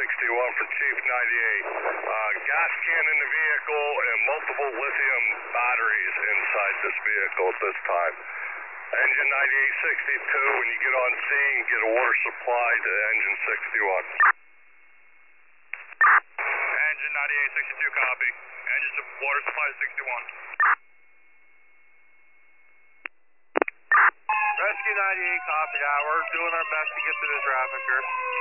9861 for Chief 98. Gas can in the vehicle and multiple lithium batteries inside this vehicle at this time. Engine 9862, when you get on scene, get a water supply to engine 61. Engine 9862, copy. Engine water supply to 61. Rescue 98, copy that. We're doing our best to get to the trafficker.